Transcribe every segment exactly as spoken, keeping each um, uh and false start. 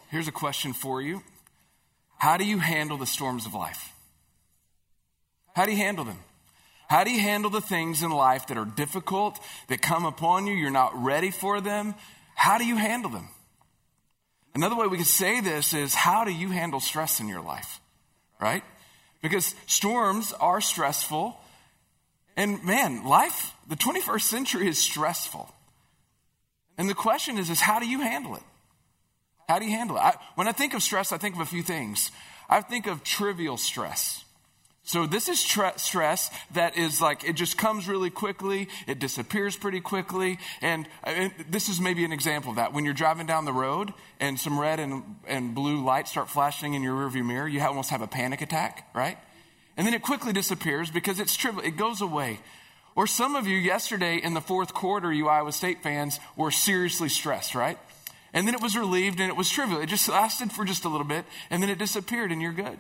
here's a question for you. How do you handle the storms of life? How do you handle them? How do you handle the things in life that are difficult, that come upon you, you're not ready for them? How do you handle them? Another way we could say this is, how do you handle stress in your life, right? Because storms are stressful. And man, life, the twenty-first century is stressful. And the question is, is how do you handle it? How do you handle it? I, when I think of stress, I think of a few things. I think of trivial stress. So this is tre- stress that is like, it just comes really quickly. It disappears pretty quickly. And, and this is maybe an example of that. When you're driving down the road and some red and, and blue lights start flashing in your rearview mirror, you almost have a panic attack, right? And then it quickly disappears because it's trivial. It goes away. Or some of you yesterday in the fourth quarter, you Iowa State fans, were seriously stressed, right? And then it was relieved and it was trivial. It just lasted for just a little bit and then it disappeared and you're good.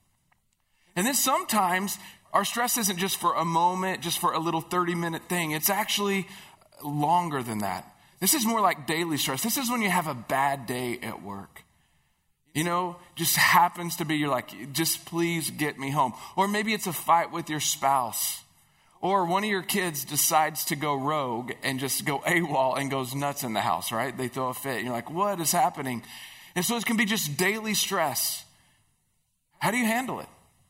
And then sometimes our stress isn't just for a moment, just for a little thirty minute thing. It's actually longer than that. This is more like daily stress. This is when you have a bad day at work. You know, just happens to be, you're like, just please get me home. Or maybe it's a fight with your spouse. Or one of your kids decides to go rogue and just go AWOL and goes nuts in the house, right? They throw a fit. And you're like, what is happening? And so it can be just daily stress. How do you handle it?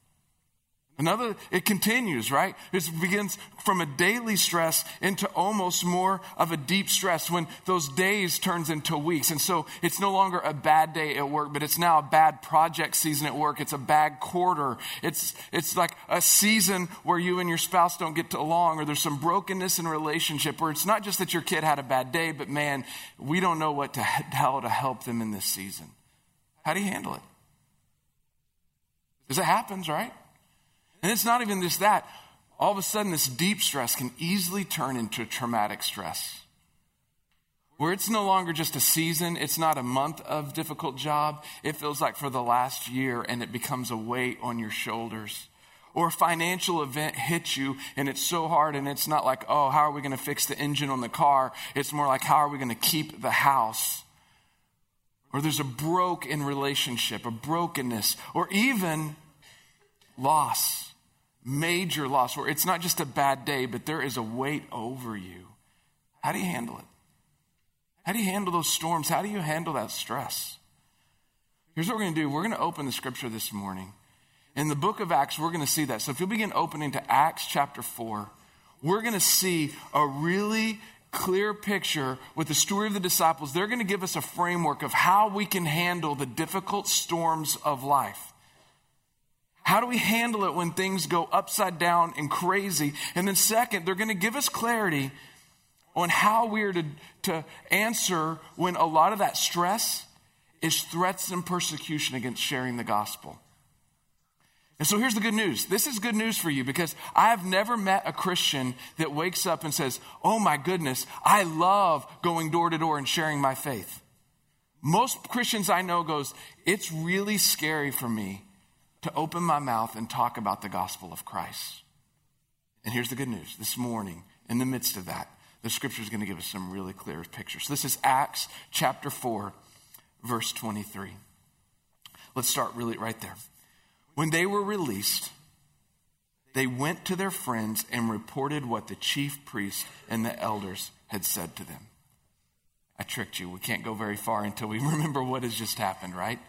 Another, it continues, right? It begins from a daily stress into almost more of a deep stress when those days turns into weeks. And so it's no longer a bad day at work, but it's now a bad project season at work. It's a bad quarter. It's, it's like a season where you and your spouse don't get along, or there's some brokenness in a relationship, or it's not just that your kid had a bad day, but man, we don't know what to, how to help them in this season. How do you handle it? Because it happens, right? And it's not even just that. All of a sudden, this deep stress can easily turn into traumatic stress. Where it's no longer just a season, it's not a month of difficult job. It feels like for the last year, and it becomes a weight on your shoulders. Or a financial event hits you, and it's so hard, and it's not like, oh, how are we going to fix the engine on the car? It's more like, how are we going to keep the house? Or there's a broke in relationship, a brokenness, or even loss. Major loss, where it's not just a bad day, but there is a weight over you. How do you handle it? How do you handle those storms? How do you handle that stress? Here's what we're going to do. We're going to open the scripture this morning. In the book of Acts, we're going to see that. So if you'll begin opening to Acts chapter four, we're going to see a really clear picture with the story of the disciples. They're going to give us a framework of how we can handle the difficult storms of life. How do we handle it when things go upside down and crazy? And then second, they're going to give us clarity on how we are to, to answer when a lot of that stress is threats and persecution against sharing the gospel. And so here's the good news. This is good news for you, because I have never met a Christian that wakes up and says, oh my goodness, I love going door to door and sharing my faith. Most Christians I know goes, it's really scary for me to open my mouth and talk about the gospel of Christ. And here's the good news. This morning, in the midst of that, the scripture is going to give us some really clear pictures. So this is Acts chapter four, verse twenty-three. Let's start really right there. When they were released, they went to their friends and reported what the chief priests and the elders had said to them. I tricked you. We can't go very far until we remember what has just happened, right?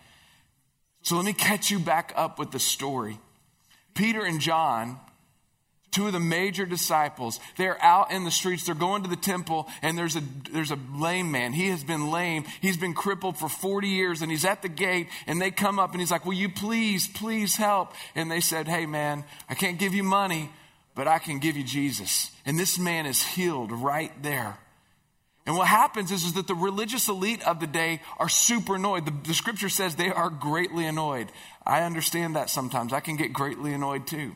So let me catch you back up with the story. Peter and John, two of the major disciples, they're out in the streets. They're going to the temple, and there's a there's a lame man. He has been lame. He's been crippled for forty years, and he's at the gate, and they come up, and he's like, will you please, please help? And they said, hey, man, I can't give you money, but I can give you Jesus. And this man is healed right there. And what happens is, is that the religious elite of the day are super annoyed. The, the scripture says they are greatly annoyed. I understand that sometimes. I can get greatly annoyed too.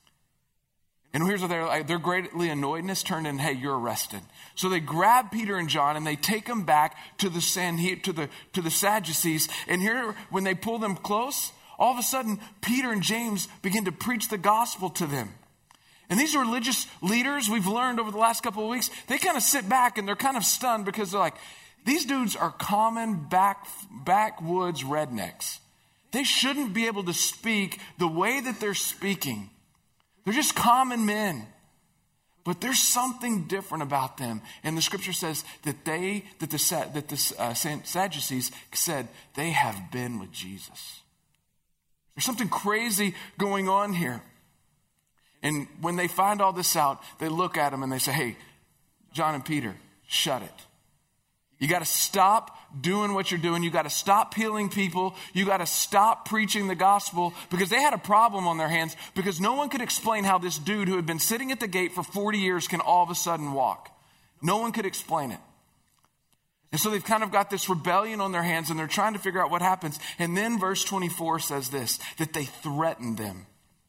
And here's what they're like. Their greatly annoyedness turned in, hey, you're arrested. So they grab Peter and John and they take them back to the Sanhe- to the to the Sadducees. And here, when they pull them close, all of a sudden, Peter and James begin to preach the gospel to them. And these religious leaders, we've learned over the last couple of weeks, they kind of sit back and they're kind of stunned, because they're like, These dudes are common back, backwoods rednecks. They shouldn't be able to speak the way that they're speaking. They're just common men. But there's something different about them. And the scripture says that they, that the, that the uh, Sadducees said they have been with Jesus. There's something crazy going on here. And when they find all this out, they look at him and they say, hey, John and Peter, shut it. You got to stop doing what you're doing. You got to stop healing people. You got to stop preaching the gospel, because they had a problem on their hands, because no one could explain how this dude who had been sitting at the gate for forty years can all of a sudden walk. No one could explain it. And so they've kind of got this rebellion on their hands, and they're trying to figure out what happens. And then verse twenty-four says this, that they threatened them.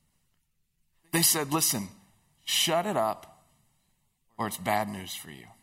They said, listen, shut it up or it's bad news for you.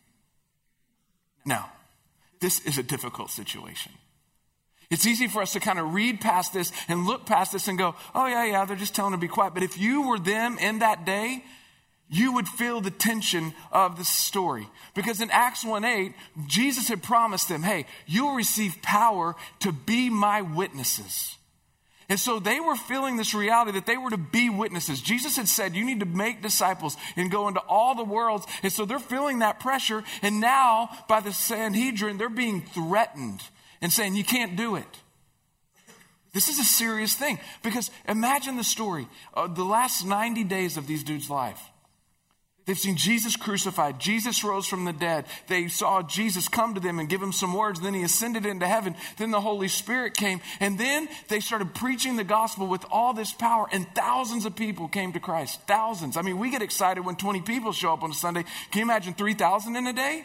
Now, this is a difficult situation. It's easy for us to kind of read past this and look past this and go, oh yeah, yeah, they're just telling them to be quiet. But if you were them in that day, you would feel the tension of this story. Because in Acts one eight, Jesus had promised them, hey, you'll receive power to be my witnesses. And so they were feeling this reality that they were to be witnesses. Jesus had said, you need to make disciples and go into all the worlds. And so they're feeling that pressure. And now by the Sanhedrin, they're being threatened and saying, you can't do it. This is a serious thing, because imagine the story. Uh, the last ninety days of these dudes' life. They've seen Jesus crucified. Jesus rose from the dead. They saw Jesus come to them and give them some words. Then he ascended into heaven. Then the Holy Spirit came. And then they started preaching the gospel with all this power. And thousands of people came to Christ. Thousands. I mean, we get excited when twenty people show up on a Sunday. Can you imagine three thousand in a day?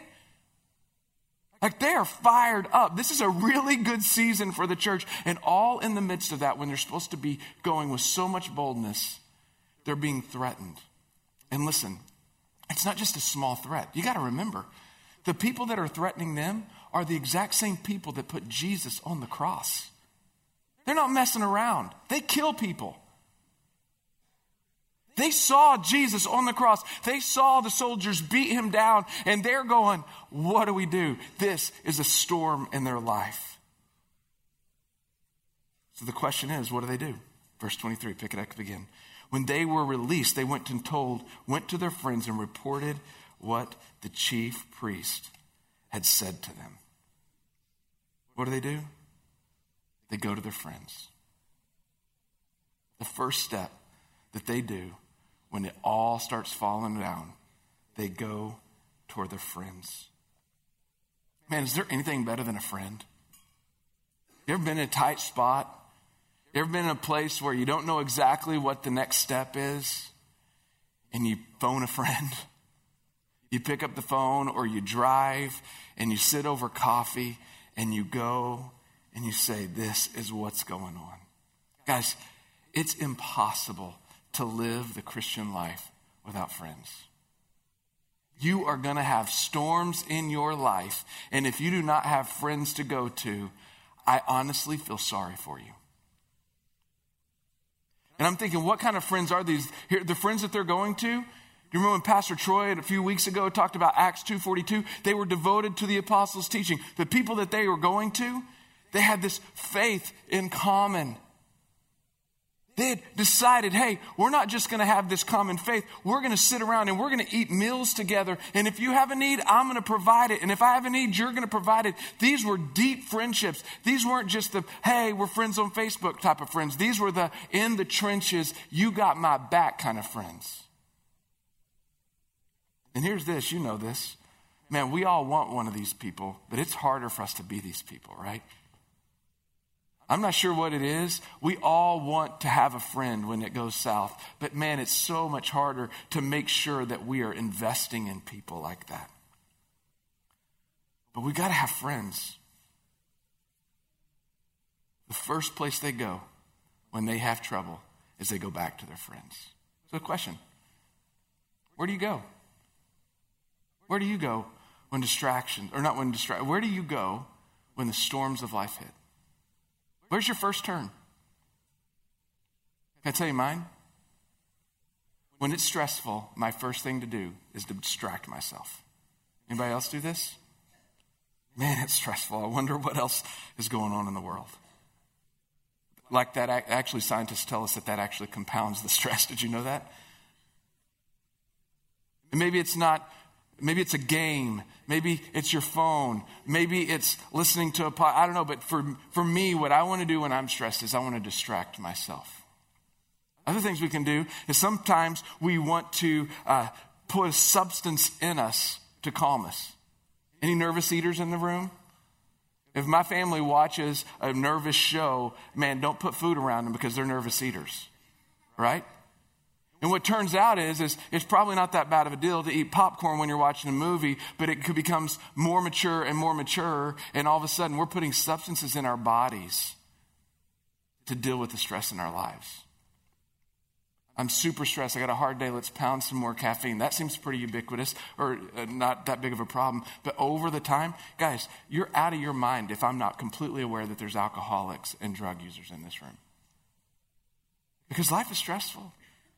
Like, they are fired up. This is a really good season for the church. And all in the midst of that, when they're supposed to be going with so much boldness, they're being threatened. And listen, it's not just a small threat. You got to remember, the people that are threatening them are the exact same people that put Jesus on the cross. They're not messing around. They kill people. They saw Jesus on the cross. They saw the soldiers beat him down, and they're going, what do we do? This is a storm in their life. So the question is, what do they do? Verse twenty-three, pick it up again. When they were released, they went and told, went to their friends and reported what the chief priest had said to them. What do they do? They go to their friends. The first step that they do when it all starts falling down, they go toward their friends. Man, is there anything better than a friend? You ever been in a tight spot? You ever been in a place where you don't know exactly what the next step is, and you phone a friend? You pick up the phone, or you drive and you sit over coffee and you go and you say, this is what's going on. Guys, it's impossible to live the Christian life without friends. You are going to have storms in your life, and if you do not have friends to go to, I honestly feel sorry for you. And I'm thinking, what kind of friends are these? Here, the friends that they're going to? Do you remember when Pastor Troy a few weeks ago talked about Acts two forty-two? They were devoted to the apostles' teaching. The people that they were going to, they had this faith in common. They had decided, hey, we're not just going to have this common faith. We're going to sit around and we're going to eat meals together. And if you have a need, I'm going to provide it. And if I have a need, you're going to provide it. These were deep friendships. These weren't just the, hey, we're friends on Facebook type of friends. These were the in the trenches, you got my back kind of friends. And here's this, you know this. Man, we all want one of these people, but it's harder for us to be these people, right? I'm not sure what it is. We all want to have a friend when it goes south. But man, it's so much harder to make sure that we are investing in people like that. But we got to have friends. The first place they go when they have trouble is they go back to their friends. So the question, where do you go? Where do you go when distractions, or not when distract, where do you go when the storms of life hit? Where's your first turn? Can I tell you mine? When it's stressful, my first thing to do is to distract myself. Anybody else do this? Man, it's stressful. I wonder what else is going on in the world. Like that, actually, scientists tell us that that actually compounds the stress. Did you know that? And maybe it's not, maybe it's a game. Maybe it's your phone. Maybe it's listening to a pod. I don't know, but for, for me, what I want to do when I'm stressed is I want to distract myself. Other things we can do is sometimes we want to uh, put a substance in us to calm us. Any nervous eaters in the room? If my family watches a nervous show, man, don't put food around them because they're nervous eaters, right? And what turns out is, is it's probably not that bad of a deal to eat popcorn when you're watching a movie, but it becomes more mature and more mature, and all of a sudden we're putting substances in our bodies to deal with the stress in our lives. I'm super stressed. I got a hard day. Let's pound some more caffeine. That seems pretty ubiquitous or uh, not that big of a problem. But over the time, guys, you're out of your mind if I'm not completely aware that there's alcoholics and drug users in this room. Because life is stressful.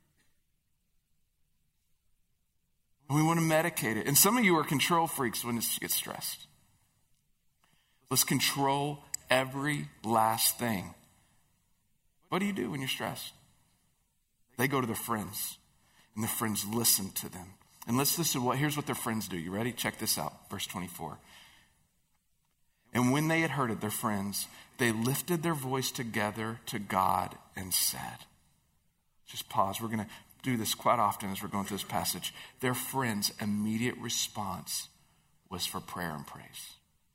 And we want to medicate it. And some of you are control freaks when you get stressed. Let's control every last thing. What do you do when you're stressed? They go to their friends, and their friends listen to them. And let's listen to what, here's what their friends do. You ready? Check this out, verse twenty-four. And when they had heard it, their friends, they lifted their voice together to God and said, just pause. We're going to do this quite often as we're going through this passage. Their friends' immediate response was for prayer and praise.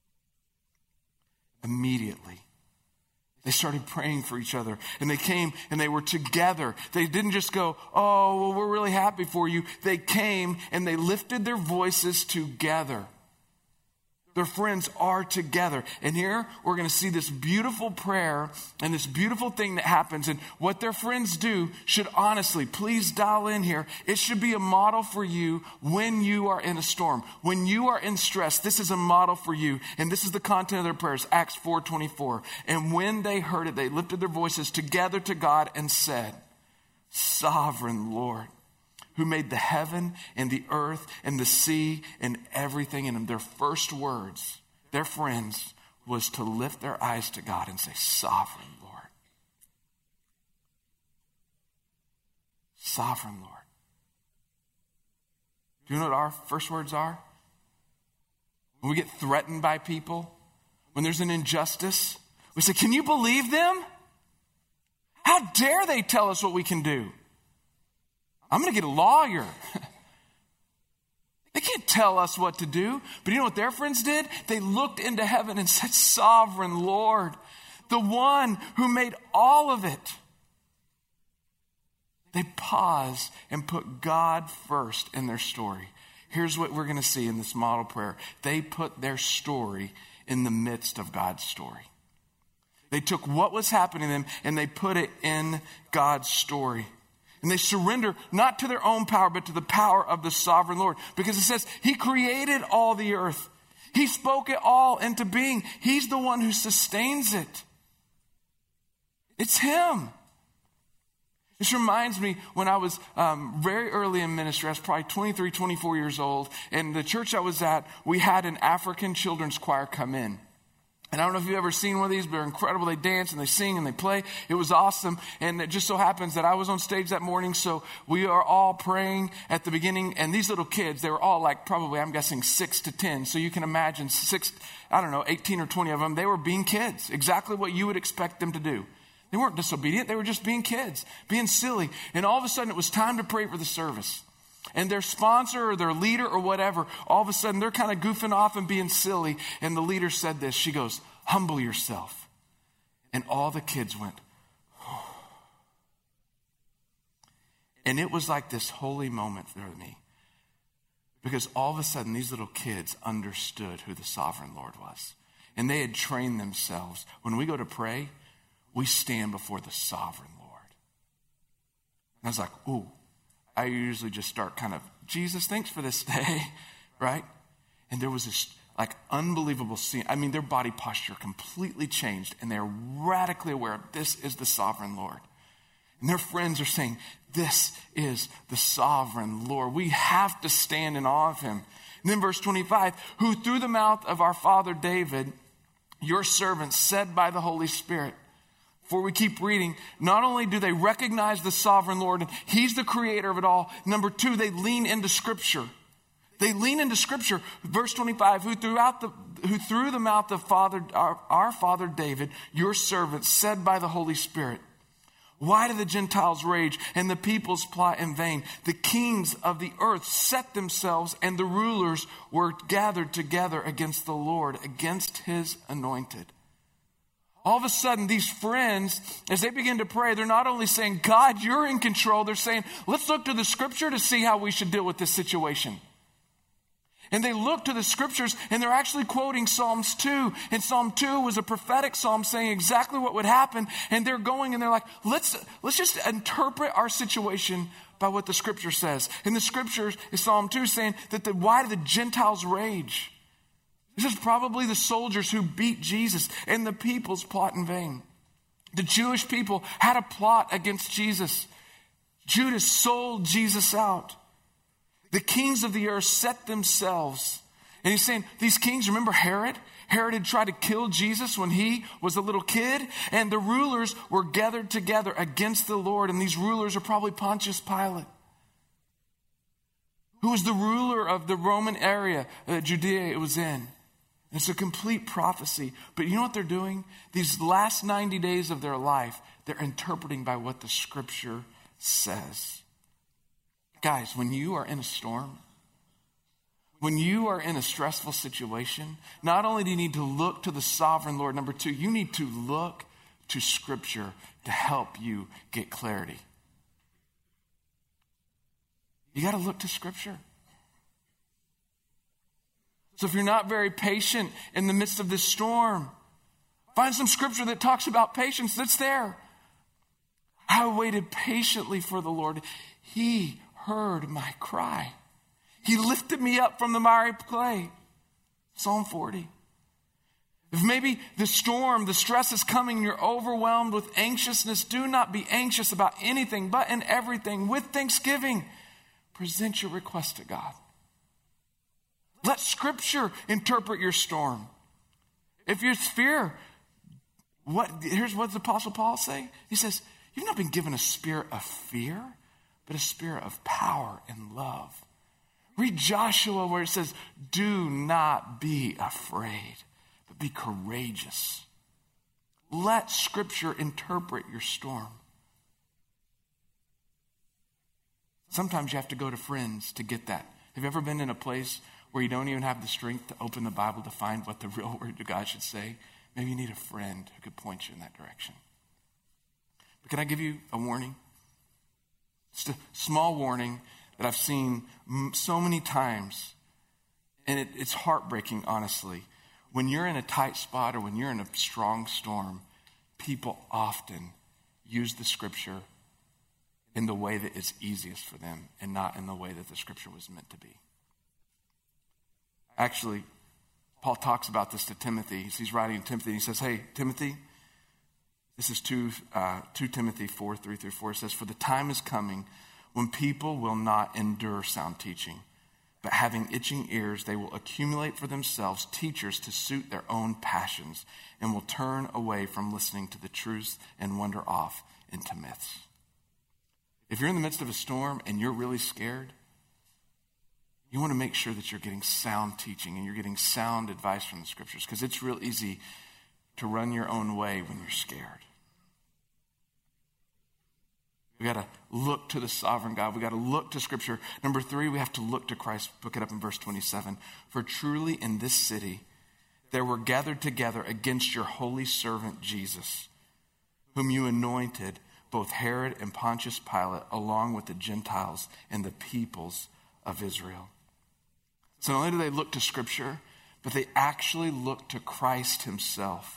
Immediately. They started praying for each other, and they came and they were together. They didn't just go, oh, well, we're really happy for you. They came and they lifted their voices together. Their friends are together. And here we're going to see this beautiful prayer and this beautiful thing that happens. And what their friends do should honestly, please dial in here. It should be a model for you when you are in a storm. When you are in stress, this is a model for you. And this is the content of their prayers, Acts four twenty-four. And when they heard it, they lifted their voices together to God and said, Sovereign Lord, who made the heaven and the earth and the sea and everything in them. Their first words, their friends, was to lift their eyes to God and say, Sovereign Lord. Sovereign Lord. Do you know what our first words are? When we get threatened by people, when there's an injustice, we say, can you believe them? How dare they tell us what we can do? I'm going to get a lawyer. They can't tell us what to do. But you know what their friends did? They looked into heaven and said, Sovereign Lord, the one who made all of it. They paused and put God first in their story. Here's what we're going to see in this model prayer. They put their story in the midst of God's story. They took what was happening to them and they put it in God's story. And they surrender not to their own power, but to the power of the sovereign Lord. Because it says he created all the earth. He spoke it all into being. He's the one who sustains it. It's him. This reminds me when I was um, very early in ministry. I was probably twenty-three, twenty-four years old. And the church I was at, we had an African children's choir come in. And I don't know if you've ever seen one of these, but they're incredible. They dance and they sing and they play. It was awesome. And it just so happens that I was on stage that morning. So we are all praying at the beginning. And these little kids, they were all like probably, I'm guessing, six to ten. So you can imagine six, I don't know, eighteen or twenty of them. They were being kids. Exactly what you would expect them to do. They weren't disobedient. They were just being kids, being silly. And all of a sudden it was time to pray for the service. And their sponsor or their leader or whatever, all of a sudden they're kind of goofing off and being silly. And the leader said this. She goes, humble yourself. And all the kids went, oh. And it was like this holy moment for me. Because all of a sudden these little kids understood who the sovereign Lord was. And they had trained themselves. When we go to pray, we stand before the sovereign Lord. And I was like, ooh. I usually just start kind of, Jesus, thanks for this day, right? And there was this like unbelievable scene. I mean, their body posture completely changed and they're radically aware this is the sovereign Lord. And their friends are saying, this is the sovereign Lord. We have to stand in awe of him. And then verse twenty-five, who through the mouth of our father David, your servant, said by the Holy Spirit. Before we keep reading, not only do they recognize the sovereign Lord, and he's the creator of it all. Number two, they lean into Scripture. They lean into Scripture. Verse twenty-five, who throughout the who through the mouth of Father our, our father David, your servant, said by the Holy Spirit. Why do the Gentiles rage and the peoples plot in vain? The kings of the earth set themselves, and the rulers were gathered together against the Lord, against his anointed. All of a sudden, these friends, as they begin to pray, they're not only saying, God, you're in control. They're saying, let's look to the Scripture to see how we should deal with this situation. And they look to the Scriptures, and they're actually quoting Psalms two. And Psalm two was a prophetic psalm saying exactly what would happen. And they're going and they're like, let's, let's just interpret our situation by what the Scripture says. And the Scriptures is Psalm two saying that the, why do the Gentiles rage? This is probably the soldiers who beat Jesus and the people's plot in vain. The Jewish people had a plot against Jesus. Judas sold Jesus out. The kings of the earth set themselves. And he's saying, these kings, remember Herod? Herod had tried to kill Jesus when he was a little kid. And the rulers were gathered together against the Lord. And these rulers are probably Pontius Pilate, who was the ruler of the Roman area, uh, Judea it was in. It's a complete prophecy. But you know what they're doing? These last ninety days of their life, they're interpreting by what the Scripture says. Guys, when you are in a storm, when you are in a stressful situation, not only do you need to look to the sovereign Lord, number two, you need to look to Scripture to help you get clarity. You got to look to Scripture. So if you're not very patient in the midst of this storm, find some Scripture that talks about patience that's there. I waited patiently for the Lord. He heard my cry. He lifted me up from the miry clay. Psalm forty. If maybe the storm, the stress is coming, and you're overwhelmed with anxiousness, do not be anxious about anything, but in everything, with thanksgiving, present your request to God. Let Scripture interpret your storm. If you're fear, what, here's what the Apostle Paul say. He says, you've not been given a spirit of fear, but a spirit of power and love. Read Joshua where it says, do not be afraid, but be courageous. Let Scripture interpret your storm. Sometimes you have to go to friends to get that. Have you ever been in a place where you don't even have the strength to open the Bible to find what the real word of God should say? Maybe you need a friend who could point you in that direction. But can I give you a warning? Just a small warning that I've seen so many times. And it, it's heartbreaking, honestly. When you're in a tight spot or when you're in a strong storm, people often use the Scripture in the way that is easiest for them and not in the way that the Scripture was meant to be. Actually, Paul talks about this to Timothy. He's writing to Timothy. He says, hey, Timothy, this is two, uh, two Timothy four, three through four. It says, for the time is coming when people will not endure sound teaching, but having itching ears, they will accumulate for themselves teachers to suit their own passions and will turn away from listening to the truth and wander off into myths. If you're in the midst of a storm and you're really scared, you want to make sure that you're getting sound teaching and you're getting sound advice from the Scriptures, because it's real easy to run your own way when you're scared. We got to look to the sovereign God. We got to look to Scripture. Number three, we have to look to Christ. Look it up in verse twenty-seven. For truly in this city there were gathered together against your holy servant Jesus, whom you anointed, both Herod and Pontius Pilate, along with the Gentiles and the peoples of Israel. So not only do they look to Scripture, but they actually look to Christ himself.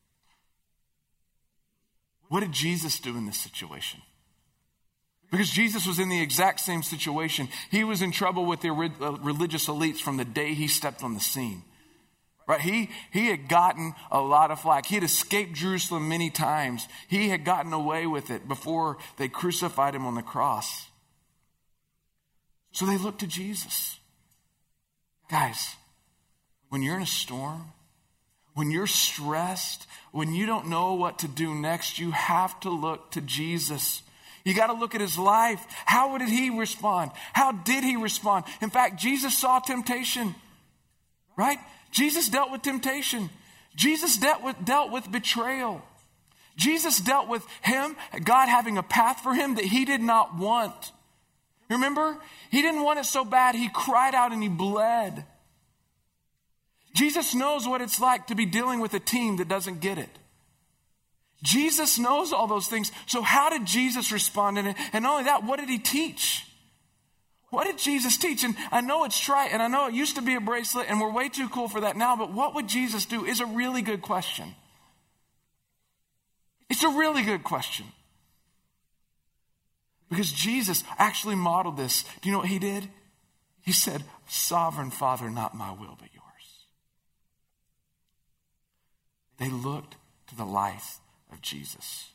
What did Jesus do in this situation? Because Jesus was in the exact same situation. He was in trouble with the religious elites from the day he stepped on the scene. Right? He, he had gotten a lot of flack. He had escaped Jerusalem many times. He had gotten away with it before they crucified him on the cross. So they looked to Jesus. Guys, when you're in a storm, when you're stressed, when you don't know what to do next, you have to look to Jesus. You got to look at his life. How did he respond? How did he respond? In fact, Jesus saw temptation, right? Jesus dealt with temptation. Jesus dealt with, dealt with betrayal. Jesus dealt with him, God having a path for him that he did not want. Remember? He didn't want it so bad, he cried out and he bled. Jesus knows what it's like to be dealing with a team that doesn't get it. Jesus knows all those things. So how did Jesus respond in it? And not only that, what did he teach? What did Jesus teach? And I know it's trite, and I know it used to be a bracelet, and we're way too cool for that now, but what would Jesus do is a really good question. It's a really good question. Because Jesus actually modeled this. Do you know what he did? He said, "Sovereign Father, not my will, but yours." They looked to the life of Jesus.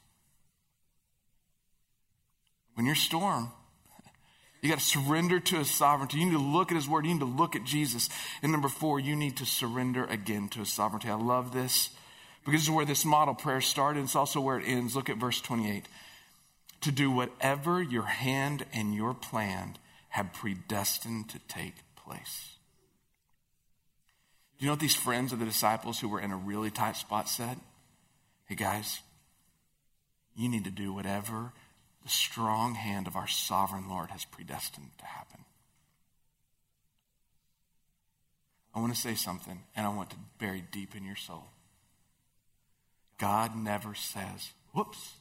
When you're storm, you got to surrender to his sovereignty. You need to look at his word. You need to look at Jesus. And number four, you need to surrender again to his sovereignty. I love this because this is where this model prayer started. It's also where it ends. Look at verse twenty-eight. To do whatever your hand and your plan have predestined to take place. Do you know what these friends of the disciples who were in a really tight spot said? Hey guys, you need to do whatever the strong hand of our sovereign Lord has predestined to happen. I want to say something, and I want to bury deep in your soul. God never says, whoops.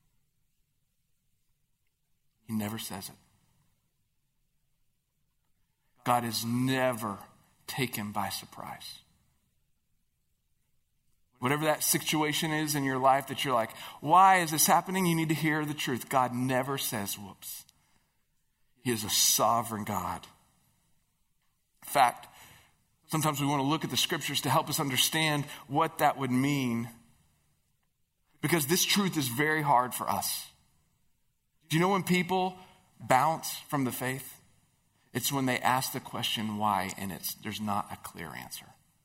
He never says it. God is never taken by surprise. Whatever that situation is in your life that you're like, why is this happening? You need to hear the truth. God never says, whoops. He is a sovereign God. In fact, sometimes we want to look at the scriptures to help us understand what that would mean. Because this truth is very hard for us. Do you know when people bounce from the faith? It's when they ask the question why, and it's there's not a clear answer.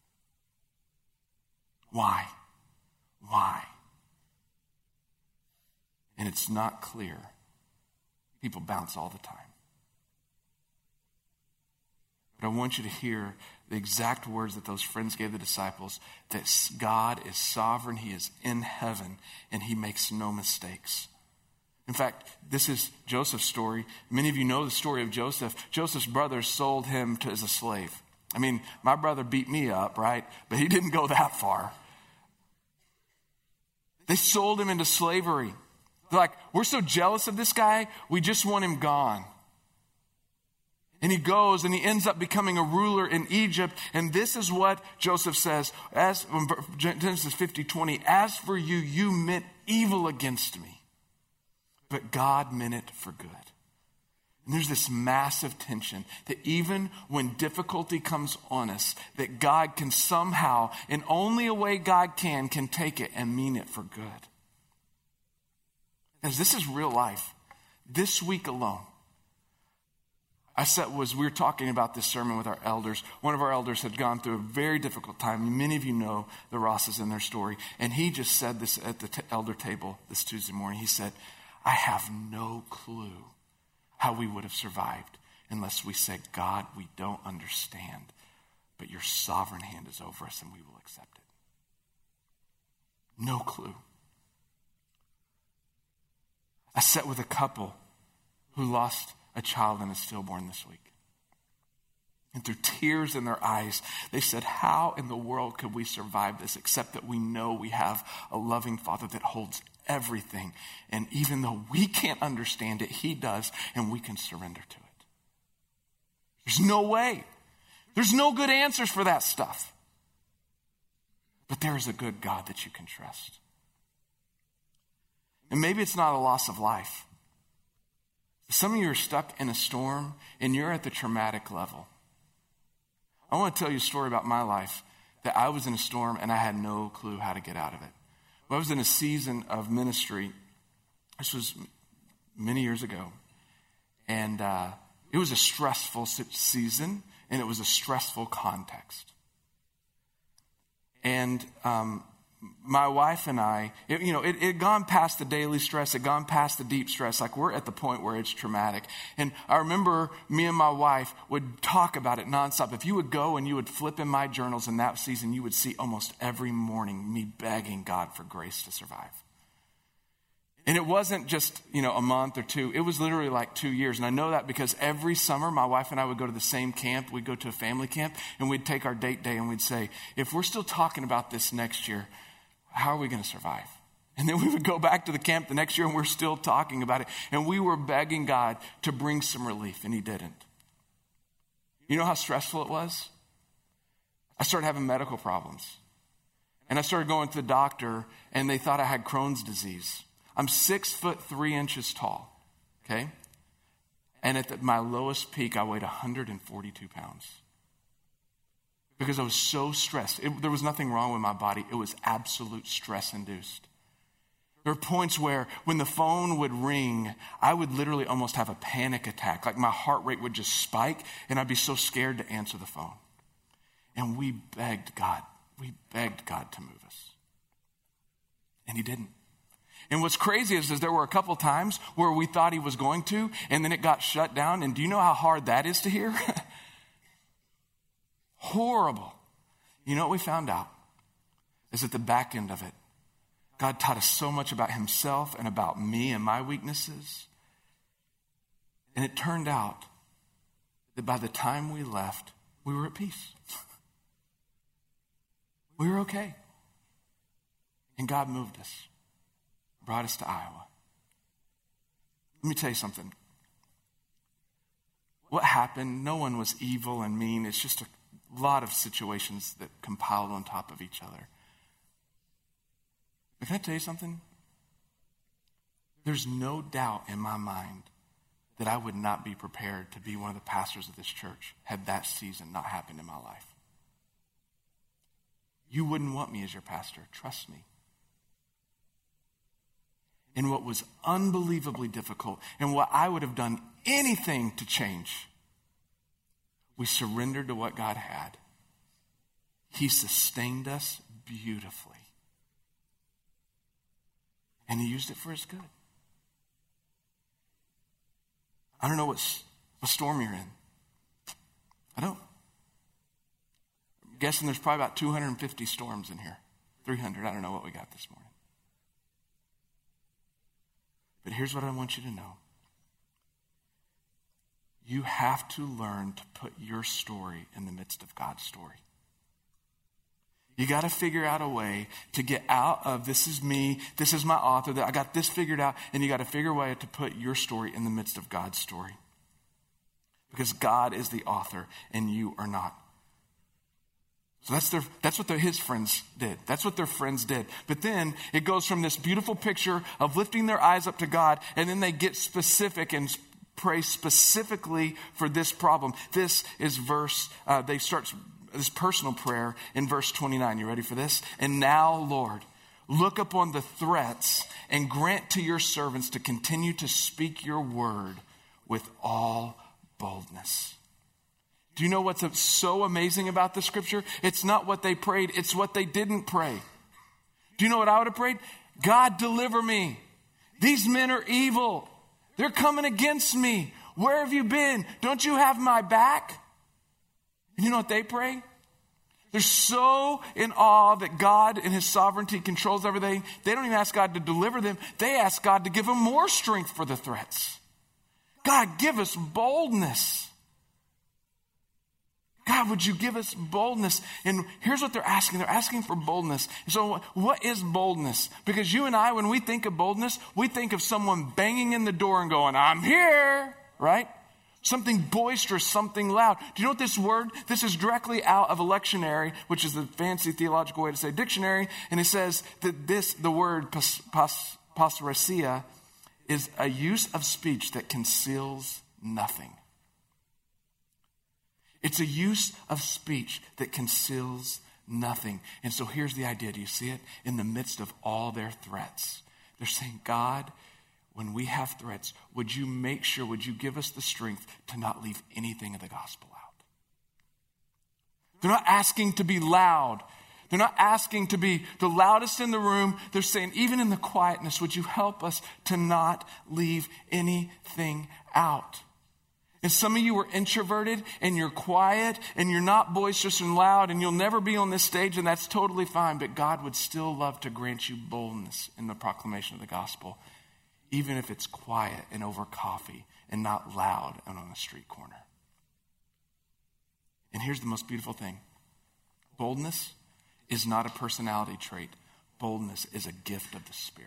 Why? Why? And it's not clear. People bounce all the time. But I want you to hear the exact words that those friends gave the disciples, that God is sovereign, he is in heaven, and he makes no mistakes. In fact, this is Joseph's story. Many of you know the story of Joseph. Joseph's brothers sold him to, as a slave. I mean, my brother beat me up, right? But he didn't go that far. They sold him into slavery. They're like, we're so jealous of this guy, we just want him gone. And he goes and he ends up becoming a ruler in Egypt. And this is what Joseph says, as Genesis fifty twenty, as for you, you meant evil against me, but God meant it for good. And there's this massive tension that even when difficulty comes on us, that God can somehow, in only a way God can, can take it and mean it for good. As this is real life. This week alone, I said was we were talking about this sermon with our elders. One of our elders had gone through a very difficult time. Many of you know the Rosses and their story. And he just said this at the t- elder table this Tuesday morning. He said, I have no clue how we would have survived unless we said, God, we don't understand, but your sovereign hand is over us and we will accept it. No clue. I sat with a couple who lost a child and a stillborn this week. And through tears in their eyes, they said, how in the world could we survive this except that we know we have a loving Father that holds everything. And even though we can't understand it, he does, and we can surrender to it. There's no way. There's no good answers for that stuff. But there is a good God that you can trust. And maybe it's not a loss of life. Some of you are stuck in a storm and you're at the traumatic level. I want to tell you a story about my life that I was in a storm and I had no clue how to get out of it. Well, I was in a season of ministry. This was many years ago. And uh, it was a stressful season. and it was a stressful context. And um, my wife and I, it, you know, it had gone past the daily stress, it had gone past the deep stress. Like, we're at the point where it's traumatic. And I remember me and my wife would talk about it nonstop. If you would go and you would flip in my journals in that season, you would see almost every morning me begging God for grace to survive. And it wasn't just, you know, a month or two. It was literally like two years. And I know that because every summer, my wife and I would go to the same camp. We'd go to a family camp, and we'd take our date day, and we'd say, if we're still talking about this next year, how are we going to survive? And then we would go back to the camp the next year, and we're still talking about it. And we were begging God to bring some relief, and he didn't. You know how stressful it was? I started having medical problems. And I started going to the doctor, and they thought I had Crohn's disease. I'm six foot three inches tall, okay? And at the, my lowest peak, I weighed one hundred forty-two pounds. Because I was so stressed. It, there was nothing wrong with my body. It was absolute stress-induced. There were points where when the phone would ring, I would literally almost have a panic attack. Like, my heart rate would just spike, and I'd be so scared to answer the phone. And we begged God. We begged God to move us. And he didn't. And what's crazy is, is there were a couple times where we thought he was going to, and then it got shut down. And do you know how hard that is to hear? Horrible. You know what we found out? Is at the back end of it, God taught us so much about himself and about me and my weaknesses. And it turned out that by the time we left, we were at peace. We were okay. And God moved us. Brought us to Iowa. Let me tell you something. What happened, no one was evil and mean. It's just a lot of situations that compiled on top of each other. But can I tell you something? There's no doubt in my mind that I would not be prepared to be one of the pastors of this church had that season not happened in my life. You wouldn't want me as your pastor. Trust me. And what was unbelievably difficult, and what I would have done anything to change, we surrendered to what God had. He sustained us beautifully. And he used it for his good. I don't know what, what storm you're in. I don't. I'm guessing there's probably about two hundred fifty storms in here. three hundred, I don't know what we got this morning. But here's what I want you to know. You have to learn to put your story in the midst of God's story. You got to figure out a way to get out of this is me, this is my author, that I got this figured out, and you got to figure a way to put your story in the midst of God's story. Because God is the author and you are not. So that's their, that's what their, his friends did. That's what their friends did. But then it goes from this beautiful picture of lifting their eyes up to God, and then they get specific and pray specifically for this problem. This is verse, uh, they start this personal prayer in verse twenty-nine. You ready for this? And now, Lord, look upon the threats and grant to your servants to continue to speak your word with all boldness. Do you know what's so amazing about the scripture? It's not what they prayed, it's what they didn't pray. Do you know what I would have prayed? God, deliver me. These men are evil. They're coming against me. Where have you been? Don't you have my back? And you know what they pray? They're so in awe that God in his sovereignty controls everything. They don't even ask God to deliver them. They ask God to give them more strength for the threats. God, give us boldness. God, would you give us boldness? And here's what they're asking. They're asking for boldness. So what is boldness? Because you and I, when we think of boldness, we think of someone banging in the door and going, I'm here, right? Something boisterous, something loud. Do you know what this word, this is directly out of a lectionary, which is the fancy theological way to say dictionary. And it says that this, the word pas, pas, pastoresia, is a use of speech that conceals nothing. It's a use of speech that conceals nothing. And so here's the idea. Do you see it? In the midst of all their threats, they're saying, God, when we have threats, would you make sure, would you give us the strength to not leave anything of the gospel out? They're not asking to be loud. They're not asking to be the loudest in the room. They're saying, even in the quietness, would you help us to not leave anything out? And some of you are introverted and you're quiet and you're not boisterous and loud and you'll never be on this stage, and that's totally fine. But God would still love to grant you boldness in the proclamation of the gospel, even if it's quiet and over coffee and not loud and on a street corner. And here's the most beautiful thing. Boldness is not a personality trait. Boldness is a gift of the Spirit.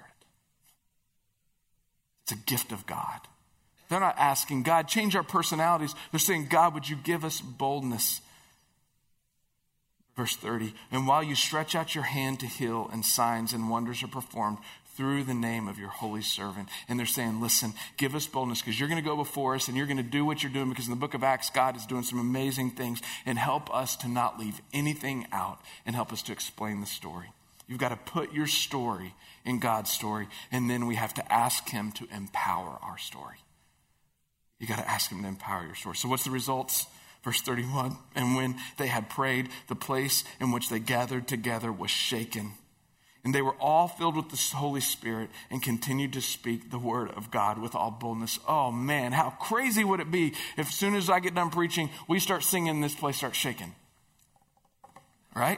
It's a gift of God. They're not asking, God, change our personalities. They're saying, God, would you give us boldness? Verse thirty, and while you stretch out your hand to heal, and signs and wonders are performed through the name of your holy servant. And they're saying, listen, give us boldness because you're going to go before us and you're going to do what you're doing, because in the book of Acts, God is doing some amazing things, and help us to not leave anything out and help us to explain the story. You've got to put your story in God's story, and then we have to ask him to empower our story. You got to ask him to empower your story. So what's the results? Verse thirty-one, and when they had prayed, the place in which they gathered together was shaken. And they were all filled with the Holy Spirit and continued to speak the word of God with all boldness. Oh man, how crazy would it be if as soon as I get done preaching, we start singing, this place starts shaking. Right?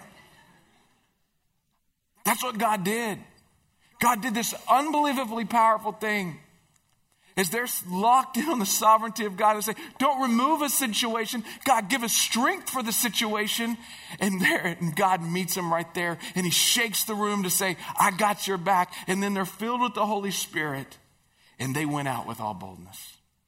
That's what God did. God did this unbelievably powerful thing. As they're locked in on the sovereignty of God and say, don't remove a situation. God, give us strength for the situation. And there, and God meets them right there. And he shakes the room to say, I got your back. And then they're filled with the Holy Spirit. And they went out with all boldness.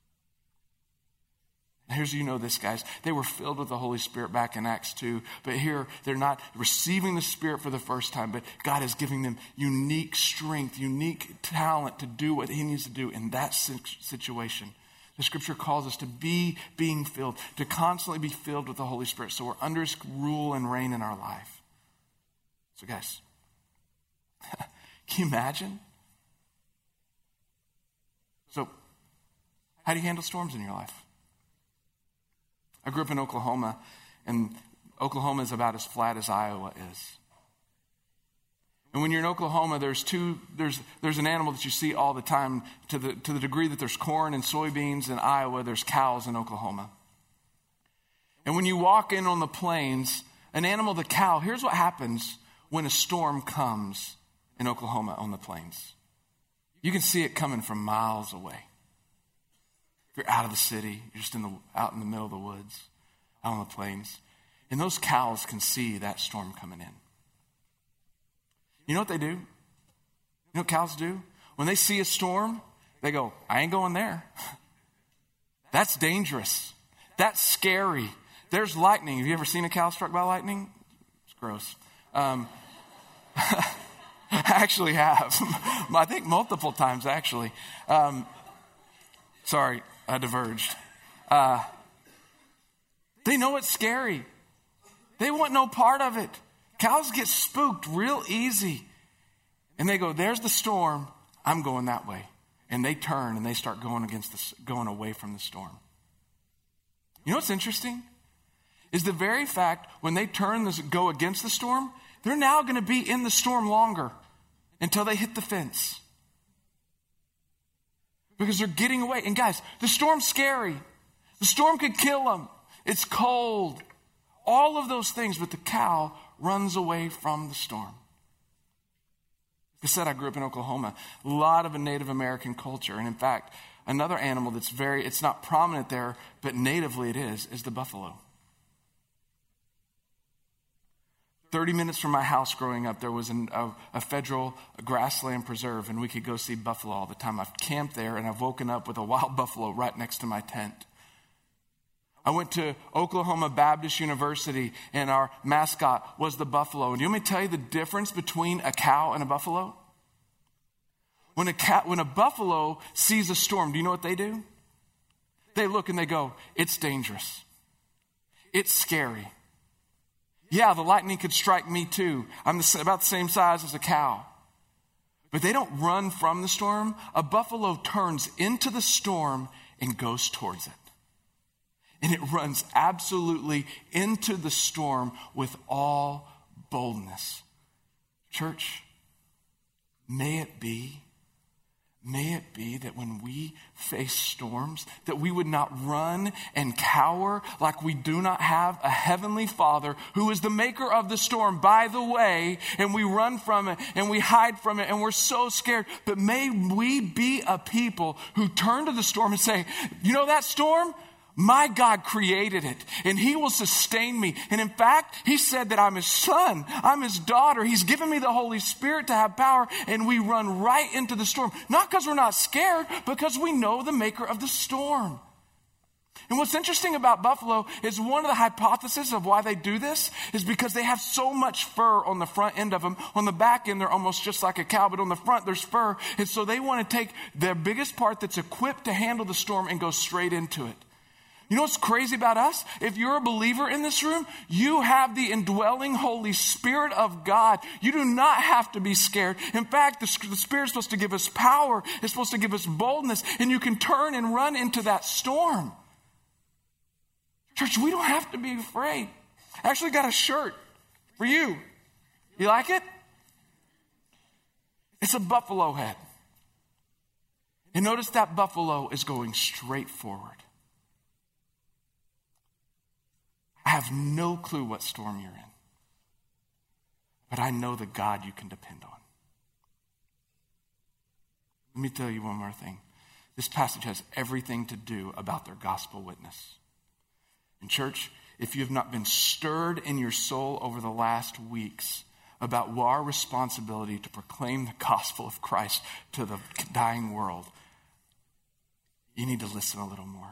Here's, you know this, guys. They were filled with the Holy Spirit back in Acts two. But here, they're not receiving the Spirit for the first time. But God is giving them unique strength, unique talent to do what he needs to do in that situation. The scripture calls us to be being filled, to constantly be filled with the Holy Spirit. So we're under his rule and reign in our life. So guys, can you imagine? So how do you handle storms in your life? I grew up in Oklahoma, and Oklahoma is about as flat as Iowa is. And when you're in Oklahoma, there's two, there's there's an animal that you see all the time, to the to the degree that there's corn and soybeans in Iowa, there's cows in Oklahoma. And when you walk in on the plains, an animal, the cow, here's what happens when a storm comes in Oklahoma on the plains. You can see it coming from miles away. You're out of the city, you're just in the out in the middle of the woods, out on the plains. And those cows can see that storm coming in. You know what they do? You know what cows do? When they see a storm, they go, I ain't going there. That's dangerous. That's scary. There's lightning. Have you ever seen a cow struck by lightning? It's gross. Um, I actually have. I think multiple times, actually. Um, sorry. I diverged. Uh, they know it's scary. They want no part of it. Cows get spooked real easy. And they go, there's the storm. I'm going that way. And they turn and they start going against the, going away from the storm. You know what's interesting? Is the very fact when they turn this, go against the storm, they're now going to be in the storm longer until they hit the fence. Because they're getting away. And guys, the storm's scary. The storm could kill them. It's cold. All of those things, but the cow runs away from the storm. Like I said, I grew up in Oklahoma. A lot of a Native American culture. And in fact, another animal that's very, it's not prominent there, but natively it is, is the buffalo. thirty minutes from my house growing up, there was an, a, a federal grassland preserve, and we could go see buffalo all the time. I've camped there, and I've woken up with a wild buffalo right next to my tent. I went to Oklahoma Baptist University, and our mascot was the buffalo. And you want me to tell you the difference between a cow and a buffalo? When a, cat, when a buffalo sees a storm, do you know what they do? They look and they go, it's dangerous. It's scary. Yeah, the lightning could strike me too. I'm the, about the same size as a cow. But they don't run from the storm. A buffalo turns into the storm and goes towards it. And it runs absolutely into the storm with all boldness. Church, may it be, may it be that when we face storms, that we would not run and cower like we do not have a heavenly Father who is the maker of the storm, by the way, and we run from it and we hide from it and we're so scared. But may we be a people who turn to the storm and say, you know that storm? My God created it, and he will sustain me. And in fact, he said that I'm his son, I'm his daughter. He's given me the Holy Spirit to have power, and we run right into the storm. Not because we're not scared, because we know the maker of the storm. And what's interesting about buffalo is one of the hypotheses of why they do this is because they have so much fur on the front end of them. On the back end, they're almost just like a cow, but on the front, there's fur. And so they want to take their biggest part that's equipped to handle the storm and go straight into it. You know what's crazy about us? If you're a believer in this room, you have the indwelling Holy Spirit of God. You do not have to be scared. In fact, the, the Spirit's supposed to give us power. It's supposed to give us boldness. And you can turn and run into that storm. Church, we don't have to be afraid. I actually got a shirt for you. You like it? It's a buffalo head. And notice that buffalo is going straight forward. I have no clue what storm you're in, but I know the God you can depend on. Let me tell you one more thing. This passage has everything to do about their gospel witness. And church, if you have not been stirred in your soul over the last weeks about our responsibility to proclaim the gospel of Christ to the dying world, you need to listen a little more.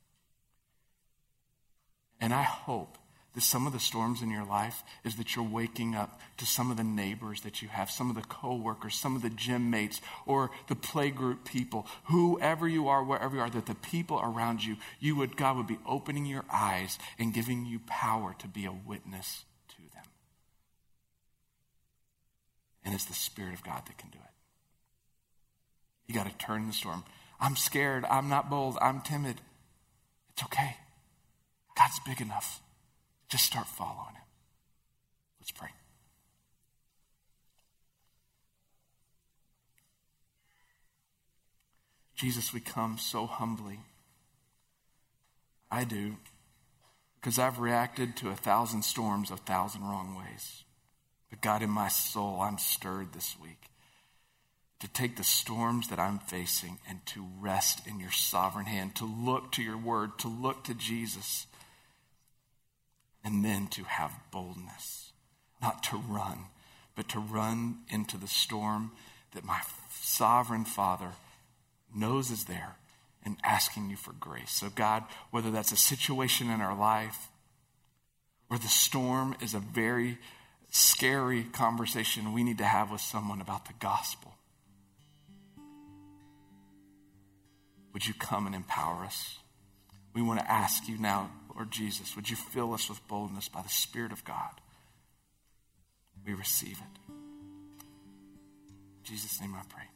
And I hope that some of the storms in your life is that you're waking up to some of the neighbors that you have, some of the co-workers, some of the gym mates, or the playgroup people, whoever you are, wherever you are, that the people around you, you would, God would be opening your eyes and giving you power to be a witness to them. And it's the Spirit of God that can do it. You got to turn the storm. I'm scared. I'm not bold. I'm timid. It's okay. God's big enough. Just start following him. Let's pray. Jesus, we come so humbly. I do, because I've reacted to a thousand storms a thousand wrong ways. But God, in my soul, I'm stirred this week to take the storms that I'm facing and to rest in your sovereign hand, to look to your word, to look to Jesus. And then to have boldness, not to run, but to run into the storm that my sovereign Father knows is there and asking you for grace. So God, whether that's a situation in our life or the storm is a very scary conversation we need to have with someone about the gospel, would you come and empower us? We want to ask you now, Lord Jesus, would you fill us with boldness by the Spirit of God? We receive it. In Jesus' name I pray.